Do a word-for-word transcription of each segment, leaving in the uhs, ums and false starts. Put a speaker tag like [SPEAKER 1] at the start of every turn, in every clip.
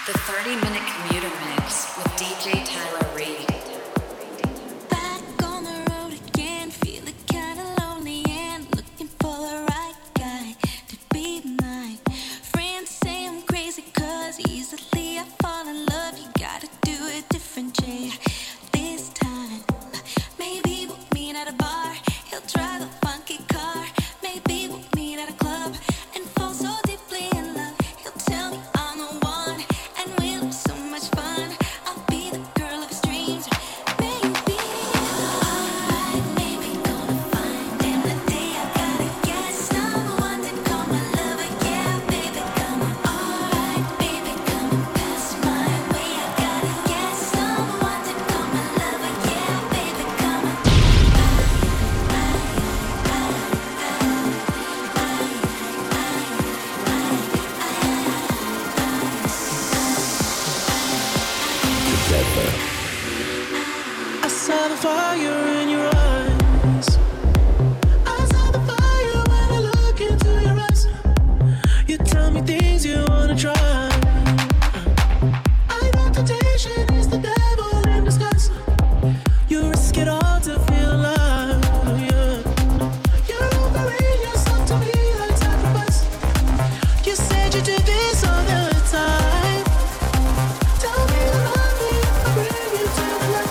[SPEAKER 1] The thirty minute commuter mix with D J Tyler Reed.
[SPEAKER 2] Back on the road again, feeling kinda lonely and looking for the right guy to be mine. Friends say I'm crazy 'cause easily I fall in love. You gotta do it different, Jay. This time, maybe we'll meet at a bar. He'll drive a funky car. Maybe we'll meet at a club and fall so deeply in love. He'll tell me I'm the one, and we'll have so much fun. I'll be the girl of his dreams. Maybe, alright, maybe gonna find him the day I gotta get someone to call my lover. Yeah, baby, come on. Alright, baby, come and pass my way. I gotta get someone to call my lover. Yeah, baby, come on.
[SPEAKER 3] I saw the fire in your eyes. I saw the fire when I look into your eyes. You tell me things you wanna try. I know temptation is the devil in disguise. You risk it all to feel alive. Yeah. You're offering yourself to me like sacrifice. You said you do this all the time. Tell me you love me, I bring you to the light.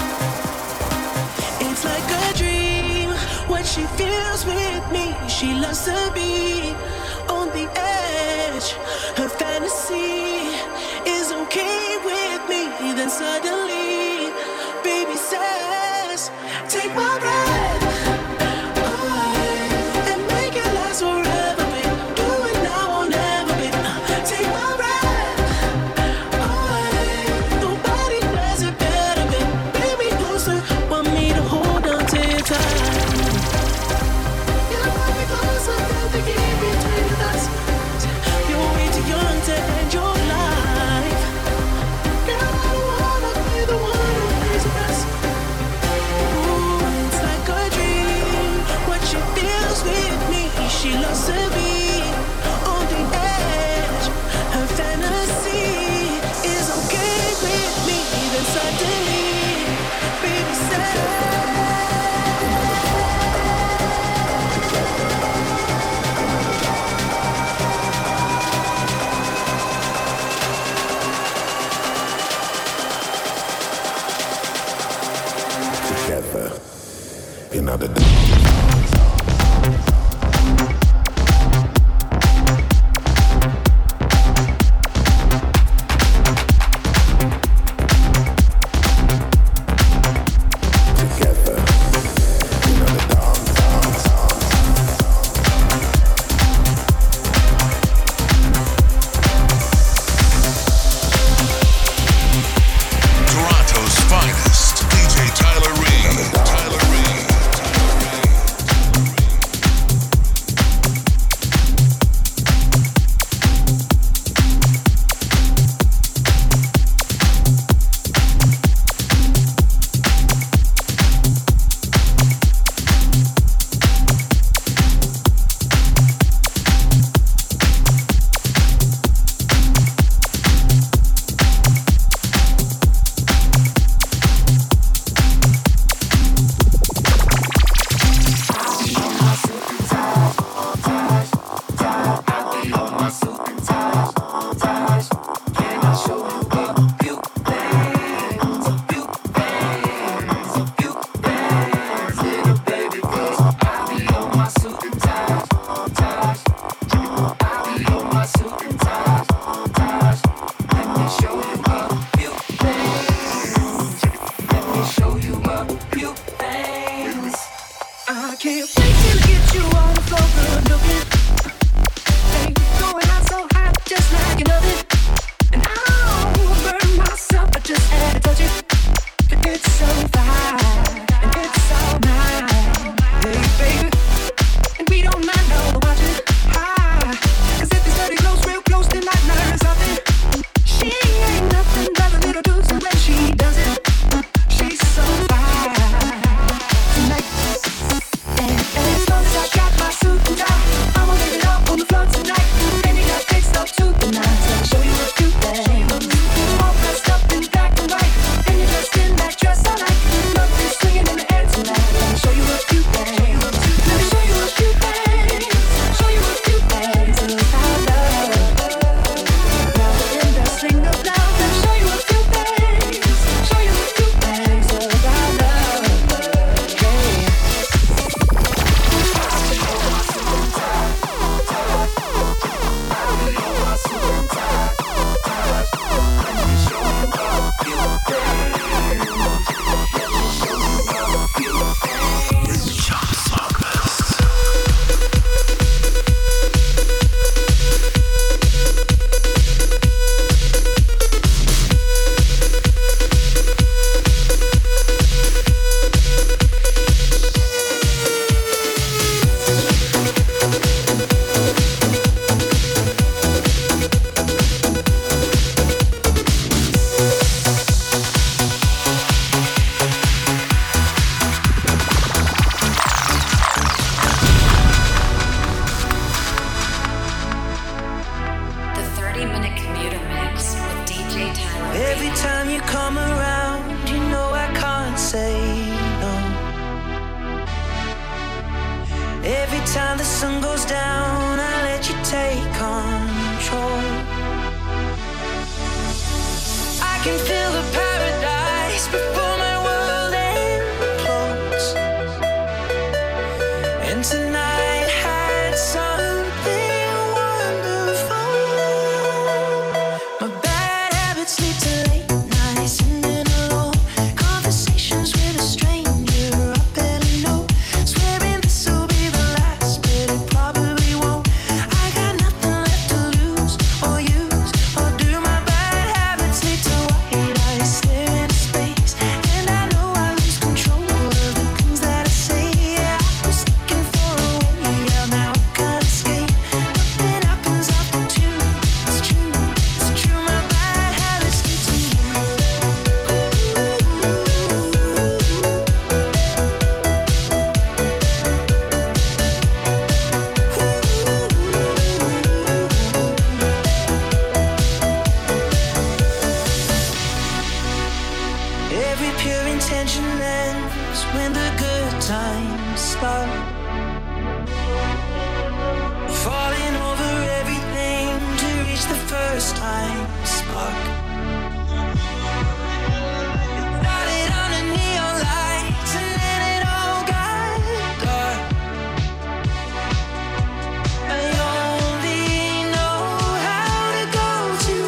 [SPEAKER 3] It's like a dream, what she feels with me. She loves to be on the edge. Her fantasy is okay with me. Then suddenly, baby says, take my breath away and make it last forever, babe. Do it now or never, babe. Take my breath away. Nobody does it better, babe. Bring me closer, want me to hold on to your tight. You want me closer, feel the key between us. You're way too young to end your life. Girl, I don't wanna be the one who pays the price. Ooh, it's like a dream, what she feels with me. She loves to be on the edge. Her fantasy is okay with me. Then suddenly, baby said,
[SPEAKER 4] together in other
[SPEAKER 3] can feel the paradise before my world implodes. And tonight had something wonderful. My bad habits lead to late nights sitting alone. Conversations with a stranger I barely know. Swearing this will be the last, but it probably won't. I got nothing left to lose or use or do. My bad habits lead to white eyes staring into space. And I know I lose control of the things that I say. Yeah, I was looking for a way out, now I can't escape. Nothing happens after two. It's true, it's true. My bad habits lead to you. Every pure intention ends when the good times start. Falling over everything to reach the first time spark. Started under neon lights and then it all got dark. I only know how to go too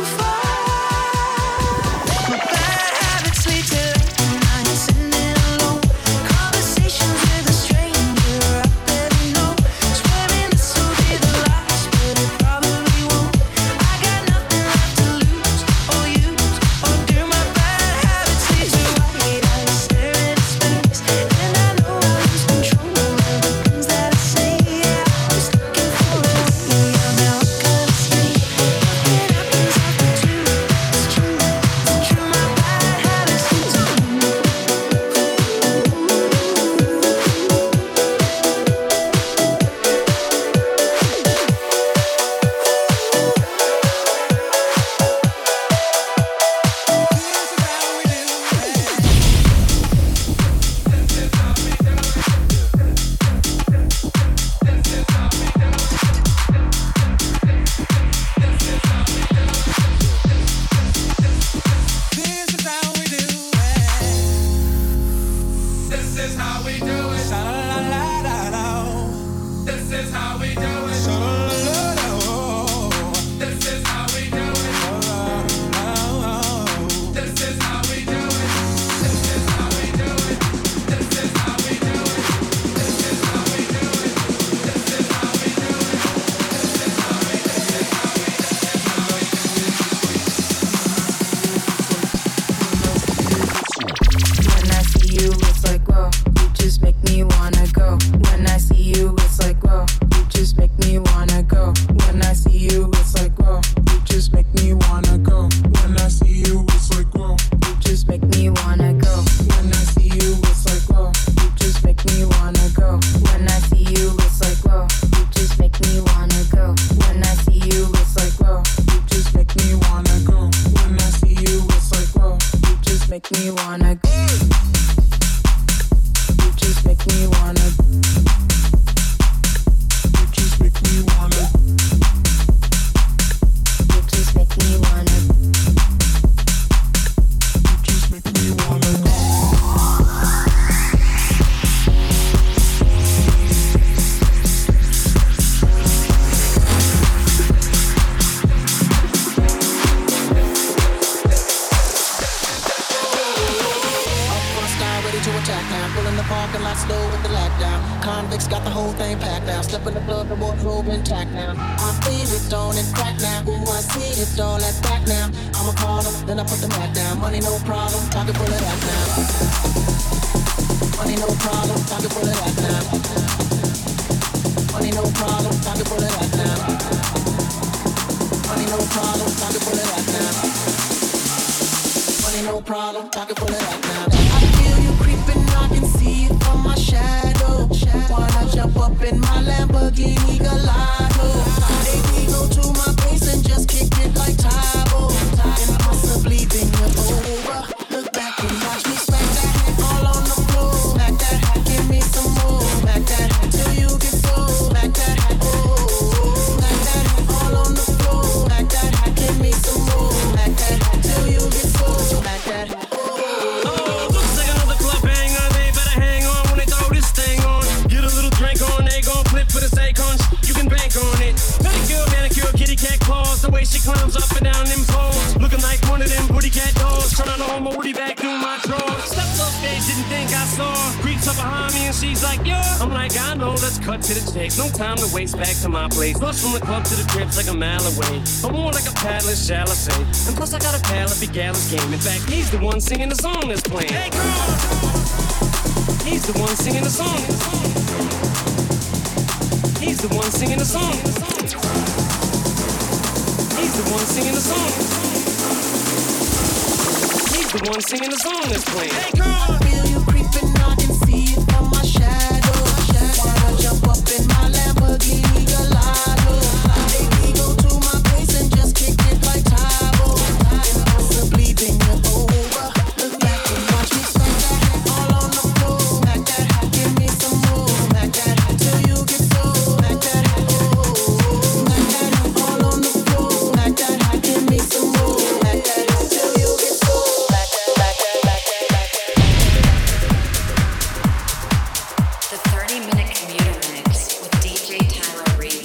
[SPEAKER 3] far. My bad habits lead to late nights sitting alone. Conversations with a stranger I barely know. Swearing this will be the last, but it probably won't. I got nothing left to lose or use or do. My bad habits lead to white eyes staring into space. And I know I lose control of the things that I say. Yeah, I was looking for a way out, now I can't escape. Nothing happens after two. It's true, it's true. My bad habits lead to you. When I see you, it's like, whoa, you just make me wanna go. When I see you, it's like, whoa, you just make me wanna go. When I see you, it's like, whoa, you just make me wanna go. When I see you, it's like, whoa, you just make me wanna go. When I see you, it's like, whoa, you just make me wanna go. When I see you, it's like, whoa, you just make me wanna go. When I see you, it's like, whoa, you just make me wanna go. When I see you, it's like, whoa, you just make me wanna go. You just make me wanna. You just make me wanna. You just make me wanna. You just make me wanna go.
[SPEAKER 4] First guy ready to attack now. Pulling the parking lot slow with the lockdown. Convicts got the whole thing packed now. Step in the club, the wardrobe intact now. I feel it, don't it crack now. Ooh, I see it, don't let back now. I'ma call them, then I put the mat down. Money no problem, pocket full of that now. Money no problem, pocket full of that now. Money no problem, pocket full of that now. Money no problem, pocket full of that now. Money no problem, pocket full of that now. I feel you creeping, I can see it from my shadow. Wanna jump up in my Lamborghini Gallardo? Baby, go to my place and just kick it like Tybo. And possibly think you're over. Look back and watch me smack that hat all on the floor. Smack that hat, give me some more. Smack that hat till you get so. Smack that hat, oh. Smack that hat all on the floor. Smack that hat, give me some more. Smack that hat till you get so.
[SPEAKER 5] climbs up and down them poles, looking like one of them booty cat dolls. Trying to hold my woody back through my drawers. Stepped off stage, didn't think I saw. Creeps up behind me and she's like, yo. I'm like, I know, let's cut to the chase. No time to waste, back to my place. Plus from the club to the crib's like a mile away. I'm more like a paddler, shall I say. And plus I got a pal if he gallows game. In fact, he's the one singing the song that's playing. Hey girl! He's the one singing the song. He's the one singing the song. He's the one singing the song. He's the one singing the song that's playing. Hey girl!
[SPEAKER 4] I feel you creeping, I can see it from my shadow. Wanna jump up in my Lamborghini Gallardo? Baby, go to my place and just kick it like Tybo. And possibly bring it over. Look back and watch me smack that hat all on the floor. Smack that hat, give me some more. Smack that hat till you get so. Smack that hat, oh. Smack that hat all on the floor. Smack that hat, give me some more. Smack that hat till you get so. Smack that, smack that, smack that, smack that.
[SPEAKER 1] The thirty minute commuter mix with D J Tyler Reed.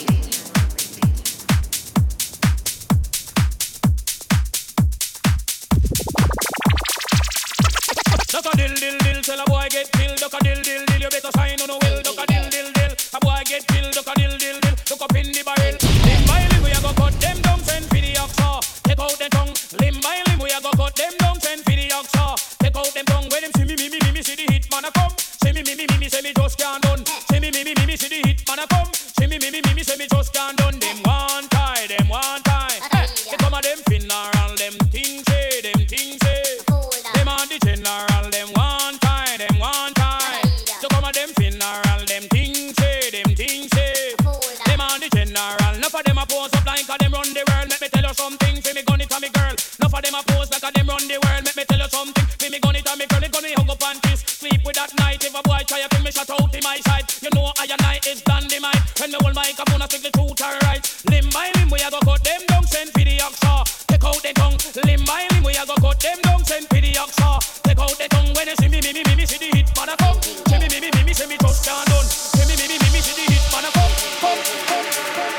[SPEAKER 6] Duck a dill dill dill, tell a boy get killed. Duck a dill dill dill, you better sign on the will. Duck a dill dill dill, a boy get killed. Duck a dill dill dill, look up in the barrel. Limb by limb, we a go cut them down, send for the oxa. Take out the tongue. Limb by limb, we a go cut them down, send for the oxa. Take out them tongue. When them see me, me, me, me, me, see the hit man a come. See me, me, me, me, me, say me just can't done. See me, me, me, me, me, see the hit man a come. See me, me, me, me, me, say me just can't done. Them one tie, them one tie. Hey, they come a them funeral, them things say, them things say. Them on the general, them one tie, them one tie. So come a them funeral, them things say, them things say. Them on the general, enough of them a pose up like a them run the world. Let me tell you something, fi me gun it a me girl. Enough of them a pose like a them run the world. Let me tell you something, fi me gun it a me girl. Me gun it hug up and kiss, sleep with that night. If a boy try to me shut out in my side, you know I and I is dynamite. When me hold my microphone, I speak the truth alright. Limb by limb, we a go cut them down, send for the oxa. Take out the tongue. Limb by limb, we a go cut them down, send for the oxa. Take out the tongue. When you see me, me, me, me, me, see the hit man a come. See me, me, me, me, me, see me just can't done. See me, me, me, me, me, see the hit man a come. Come, come, come.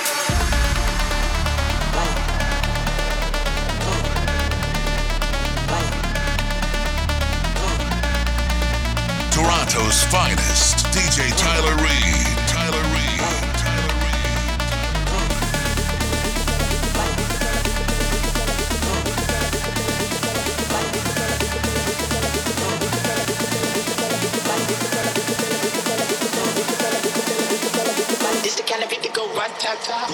[SPEAKER 7] Toronto's finest, D J Tyler Reed. Tyler Reed. Tyler
[SPEAKER 4] Reed. This the kind of beat that go rat-tat-tat.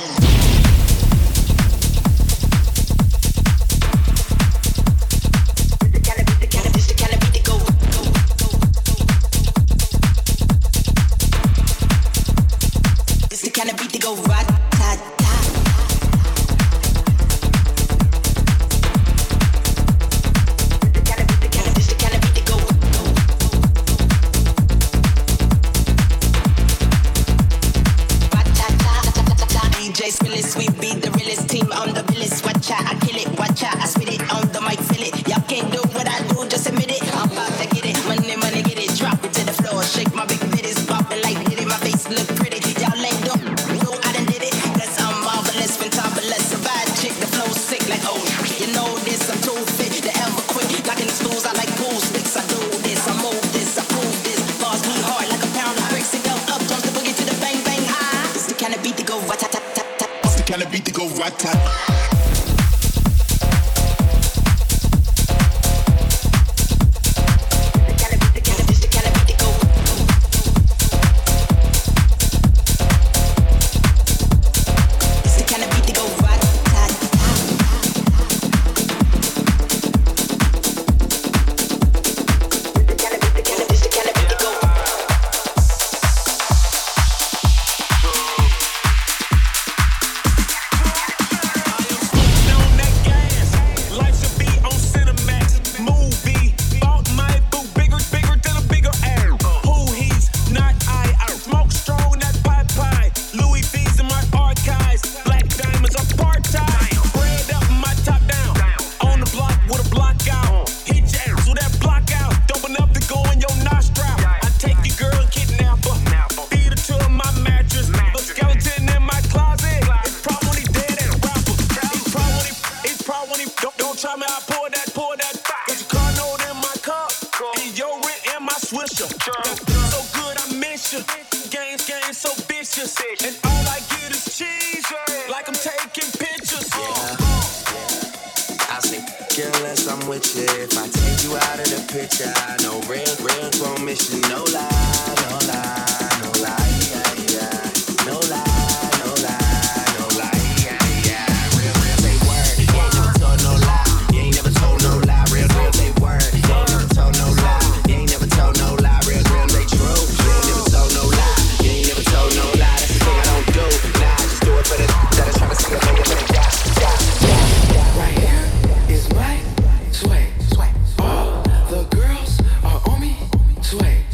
[SPEAKER 4] Kind of beat to go right, ta, ta. The kind of beat, the kind of, this the kind of beat to go. Right, ta, ta, ta, ta, ta, ta. D J Spillis, we be the realest team on the realest. Watch out, I kill it, watch out, I spit it on the mic, feel it. Y'all can't do what I do, just admit it. I'm about to get it, money, money, get it, drop it to the floor, shake my big bitties, bopping like hit it, my face look pretty. Y'all ain't dope. Kind of beat to go rat-tat.
[SPEAKER 8] ya. So good I miss ya. Games, games so vicious. And all I get is cheese, like I'm taking pictures.
[SPEAKER 4] Yeah. I say, girl, unless I'm with you, if I take you out of the picture, I know real, real gon' miss you. No lie, no lie, no lie, yeah, yeah. No lie, no lie, no lie, yeah, yeah. Real, real, say word. You ain't never told no lie. You ain't never told no lie. Real, real, say word. You ain't never told no lie. You ain't never told no lie. Real, real, say true. You ain't never told no lie. You ain't never told no lie. That's the thing I don't do. Nah, I just do it for the that I try to see a nigga for the yeah, yeah, yeah.
[SPEAKER 9] Right here is my sway. All the girls are on me. Sway.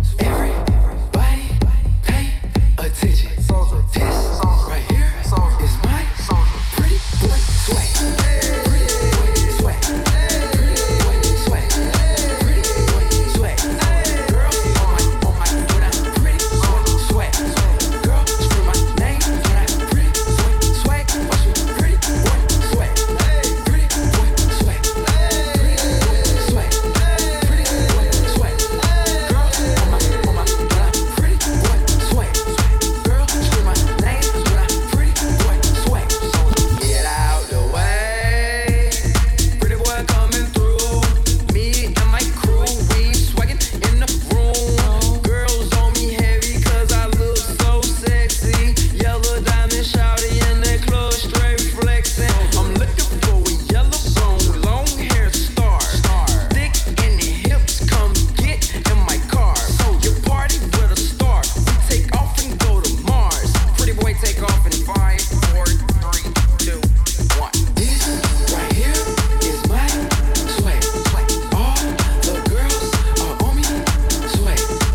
[SPEAKER 9] Everybody pay attention. This right here is my pretty boy sway. Pretty boy sway. Pretty boy sway. Pretty boy sway. Girls on my on my when I pretty boy sway. Girl, scream my name when I pretty boy sway. Watch me pretty boy sway. Pretty boy sway. Pretty boy sway. Pretty boy sway. Girls on my on my when I pretty boy sway. Girl, scream my name when I pretty boy sway. Get out the way. Pretty boy coming through. Me and my crew, we swaggin' in the room. Girls on me heavy 'cause I look so sexy. Yellow diamond shawty in the club, straight flexing. I'm looking for a yellow bone, long hair star. Thick in the hips, come get in my car. So you party with a star. We take off and go to Mars. Pretty boy take off in five, four, three, two, one. This right here is my sway. All the girls are on me. Sway.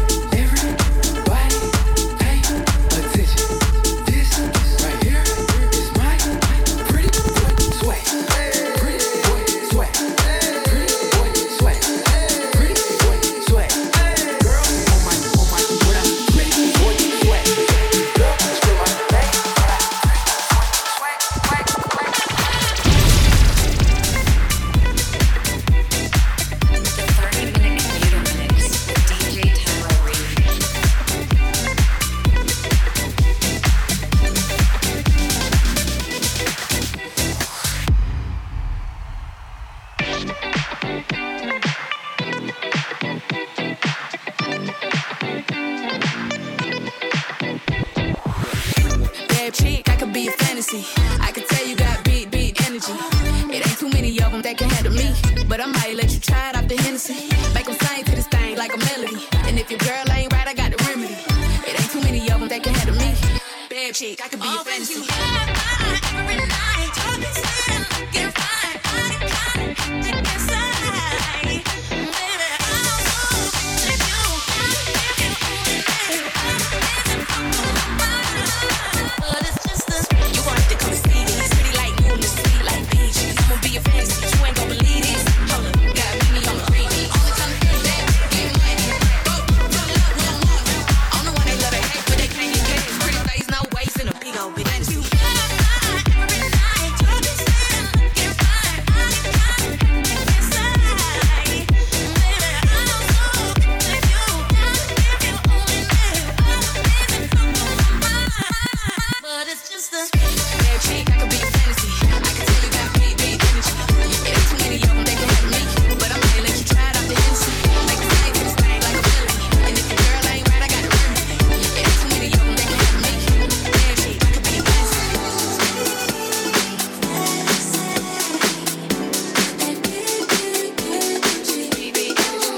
[SPEAKER 9] Everybody pay attention. This right here is my pretty boy sway. Pretty boy sway. Pretty boy sway. Pretty boy sway. Girl on my on my when I pretty boy sway. Girl scream my name when I sway sway sway.
[SPEAKER 1] The thirty minute commuter mix with D J Tyler Reed.
[SPEAKER 10] Bad chick, I could be a fantasy. I could tell you got big, big energy. It ain't too many of them that can handle me. But I might let you try it off the Hennessy. Make them sing to this thing like a melody. And if your girl ain't right, I got the remedy. It ain't too many of them that can handle me. Bad chick, I could be a fantasy.
[SPEAKER 2] Every night, talking style, get fine, body kind, inside. Baby, I don't know if you, if you only knew I'm living from my mind. But it's just a, you gon' have to come see this. Pretty like you and sweet like peach. I'ma be a fantasy, you ain't gon' believe this. Hold up, gotta meet me on the street. Only time to do that, get money. Go, pull up, we don't want it. I'm the one they love to hate, but they can't get cash. Pretty face, no waist, and a big old big fantasy. Every night, talking style, get fine, body kind, inside. Baby, I don't know if you, if you only knew I'm living from my mind. But it's just a
[SPEAKER 10] Bad chick, I could be a fantasy. I can tell you got big, big energy. It ain't too many of them that can handle me. But I might let you try it off the Hennessy. Make them sing to this thing like a melody. And if your girl ain't right, I got the remedy. It ain't too many of them that can handle me. Bad chick, I could be a fantasy. Big, big energy.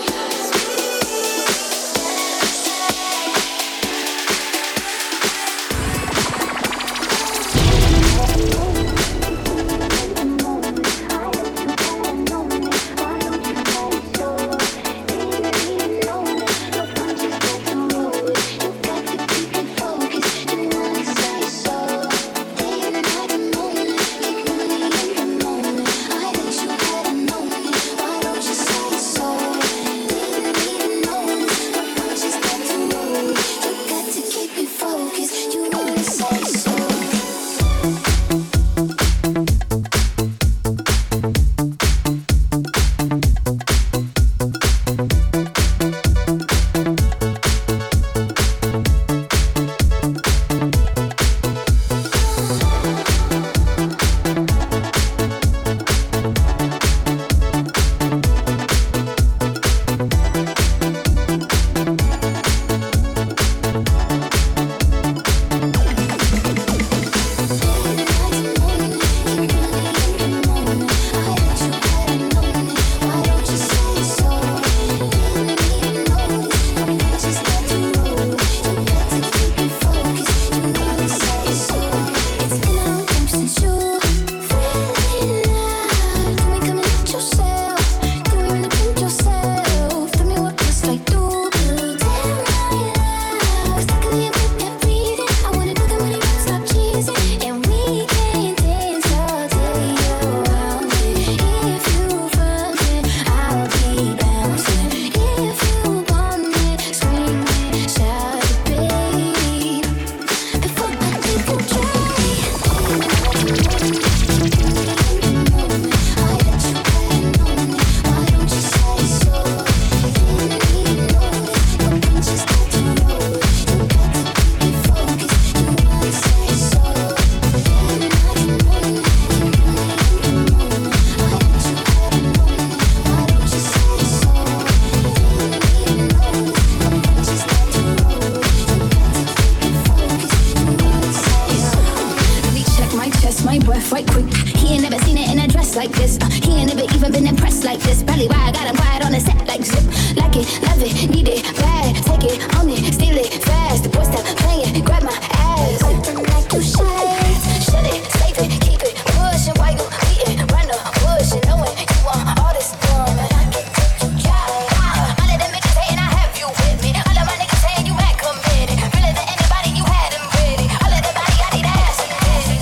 [SPEAKER 11] my breath right quick. He ain't never seen it in a dress like this. Uh, he ain't never even been impressed like this. Probably why I got him quiet on the set like zip. Like it, love it, need it, bad. Take it, own it, steal it, fast. The boy stop playing, grab my ass. Open like you should. Shut it, save it, keep it pushing while you beating. Run the bush and knowing you want all this woman. I can take you, yeah. All of them bitches saying I have you with me. All of my niggas saying you act committed. Really than anybody you had them ready. All of the body I need ass and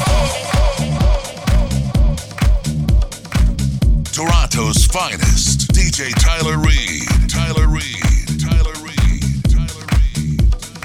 [SPEAKER 7] Toronto's finest, D J Tyler Reed. Tyler Reed. Tyler Reed. Tyler Reed.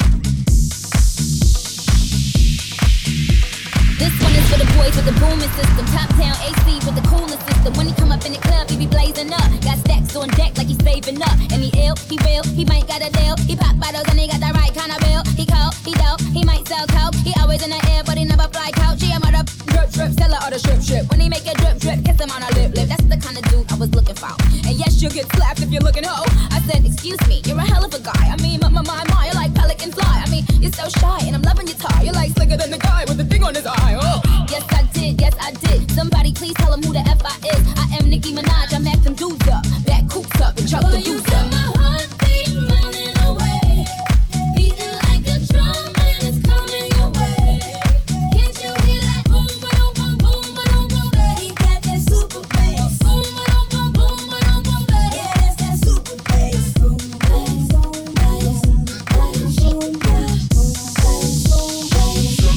[SPEAKER 11] This one is for the boys with the booming system. Top town A C with the coolest system. When he come up in the club, he be blazing up. Got stacks on deck like he's saving up. And he ill, he real, he might got a deal. He pop bottles and he got the right kind of bill. He cold, he dope, he might sell coke. He always in the air, but he never fly couch. He a mother drip drip, sell her all the strip strip. When he make a drip drip, kiss him on a lip lip. That's the kind of dude I was looking for. And yes, you'll get slapped if you're looking ho. I said, excuse me, you're a hell of a guy. I mean, my my my my, you're like pelican fly. I mean, you're so shy, and I'm loving your tie. You're like slicker than the guy with the thing on his eye. Oh. Yes, I did, yes, I did. Somebody please tell him who the F I is. I am Nicki Minaj, I mack them dudes up. Back coops up and chuck the dudes up. My heart beat running away. Beating like a drum and it's coming your way. Can't you hear that boom, ba-dum, boom, boom, ba-dum, boom, baby? He got that super bass. Boom, ba-dum, boom, boom, ba-dum, boom, baby. Yeah, that's that super bass. Boom, bass, boom, bass, boom, bass, boom, bass, boom, bass, boom,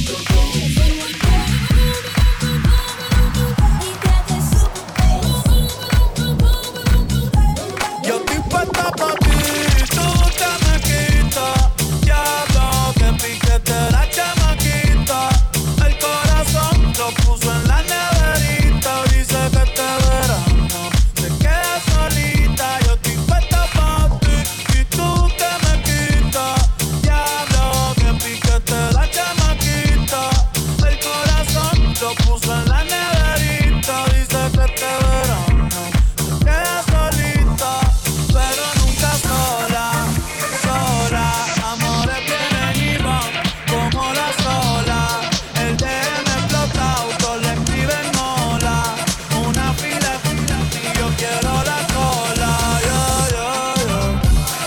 [SPEAKER 12] Yo estoy puesta pa' ti, tú te me quitas. Diablo, que piquete la chamaquita. El corazón lo puso en la neverita. Dice que este verano te quedas solita. Yo estoy puesta pa' ti y tú te me quitas. Diablo, que piquete la chamaquita. El corazón lo puso en la neverita. Dice que este verano te quedas solita. Pero nunca sola, sola. Amores vienen y van como la sola. El D M explotado, todos le escriben hola. Una fila, fila, y yo quiero la cola. Yo, yo, yo.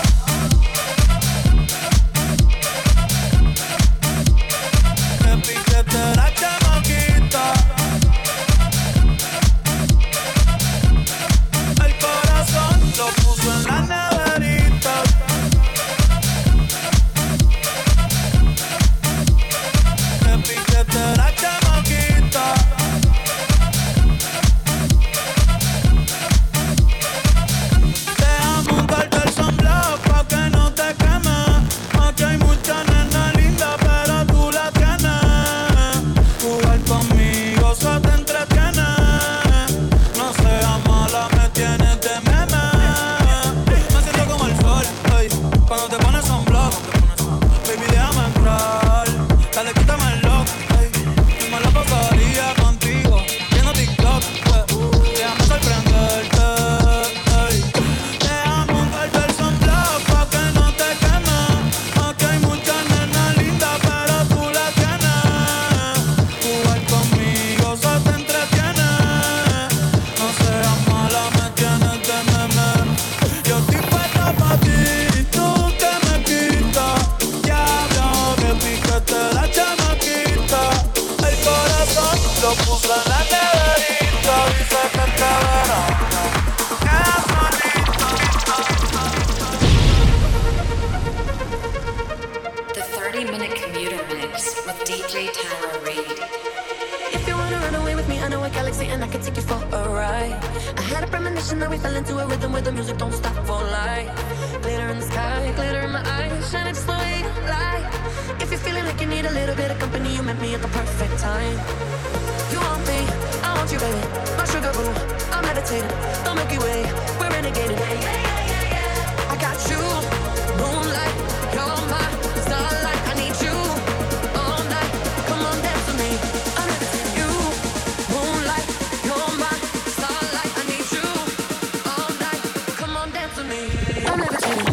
[SPEAKER 12] Que piquete la chamaquita. El corazón lo puso en la neverita. Que piquete la chamaquita. Déjame untarte el sunblock pa' que no te quemes. Aquí hay mucha nena linda, pero tú la tienes. Jugar conmigo se te entretiene. No seas mala, me tienes de meme. Me siento como el sol, ey, cuando te pones sunblock. Baby, déjame entrar, dale, quítame el lock, ey. Dime la pasaría contigo, viendo TikTok, eh. Déjame sorprenderte, ey. Déjame untarte el sunblock pa' que no te quemes. Aquí hay mucha nena linda, pero tú la tienes. Jugar conmigo se te entretiene. No seas mala, me tienes de meme. Yo estoy puesta pa' ti y tú te me quitas. Diablo, que piquete la chamaquita. El corazón lo puso en la neverita. Dice que este verano quedas solita.
[SPEAKER 1] The thirty minute commuter mix with D J Tyler Reed.
[SPEAKER 13] If you wanna run away with me, I know a galaxy and I can take you for a ride. I had a premonition that we fell into a rhythm where the music don't stop for life. Glitter in the sky, glitter in my eyes, shining just the way you like. If you're feeling like you need a little bit of company, you met me at the perfect time. You want me, I want you, baby. My sugar boo, I'm meditating. Don't make you wait, we're renegading. I got you, moonlight, you're my starlight. I need you all night. Come on, dance with me. I'm meditating. You, moonlight, you're my starlight. I need you all night. Come on, dance with me. I'm meditating.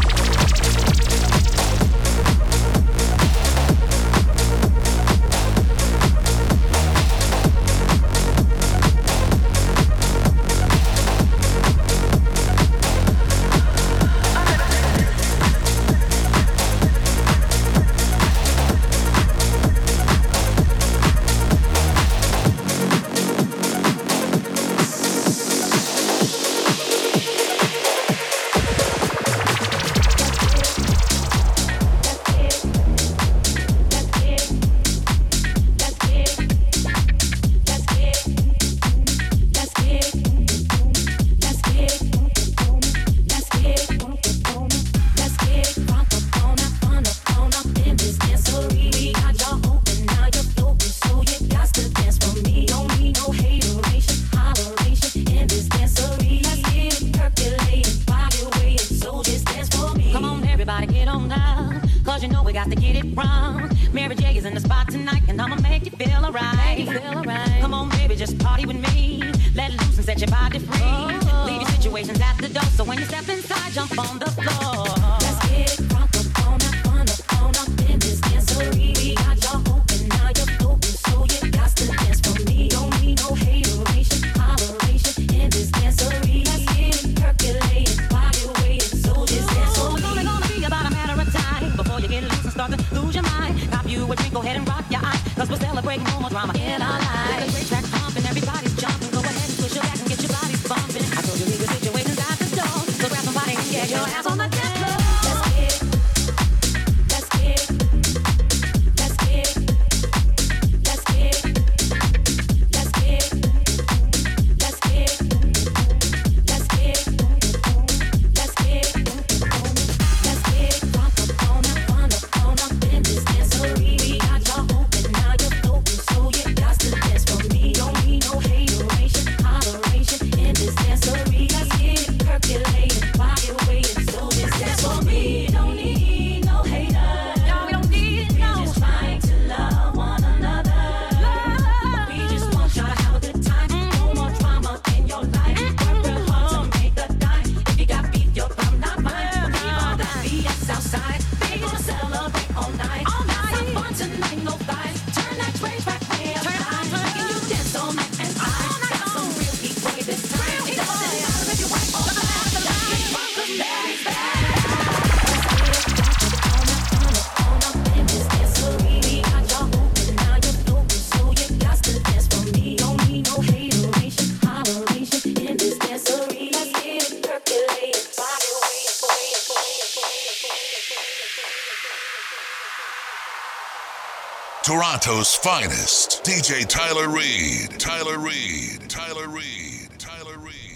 [SPEAKER 14] baby, just party with me. Let loose and set your body free. Leave your situations at the door, so when you step inside, jump on the floor.
[SPEAKER 13] Let's get it crunk up on up, on up, on up in this dancery. We got y'all open, now you're open, so you got to dance for me. Don't need no hateration, holleration in this dancery. Let's get it percolating while you're waiting, so just dance for
[SPEAKER 14] Oh, it's only
[SPEAKER 13] me.
[SPEAKER 14] gonna be about a matter of time before you get loose and start to lose your mind. Cop you a drink, go ahead and rock your eyes, cause we're celebrating no more drama in our lives. With a great track pumping, everybody's jumping. Go ahead and twist your back and get your bodies bumping. I told you leave the situations at the door, so grab somebody and get your ass on the dance floor.
[SPEAKER 13] Let's get it. Let's get it. Let's get it. Let's get it. Let's get it. Let's get it. Let's get it. Let's get it. Let's get it. Rock up on up, on up, on up in this dancery. We got y'all open, now you're open, so you got to dance for me. Don't need no hateration, holleration in this dancery. Let's get it percolating while you're waiting, so just dance for me. Don't need no haters.
[SPEAKER 14] No, we don't need
[SPEAKER 13] We're
[SPEAKER 14] no.
[SPEAKER 13] just trying to love one another. We just want y'all to have a good time. No more drama in your life. Work real hard to make the dime. If you got beef, your problem not mine. Leave all that B S outside. We gonna celebrate all night. All night. Have fun tonight, no fights. Turn that train back way up high. Making you dance all night and I got some real heat for you this time. It doesn't matter if you white or black. Let's get drunk 'cause Mary's back. Let's get it drunk on up, on up, on up in this dancery. We got y'all open, now you're open, so you got to dance for me. Don't need no hateration, holleration in this dancery. Let's get it percolating while you're waiting, waiting, waiting, waiting, waiting.
[SPEAKER 7] Toronto's finest, D J Tyler Reed. Tyler Reed. Tyler Reed. Tyler Reed.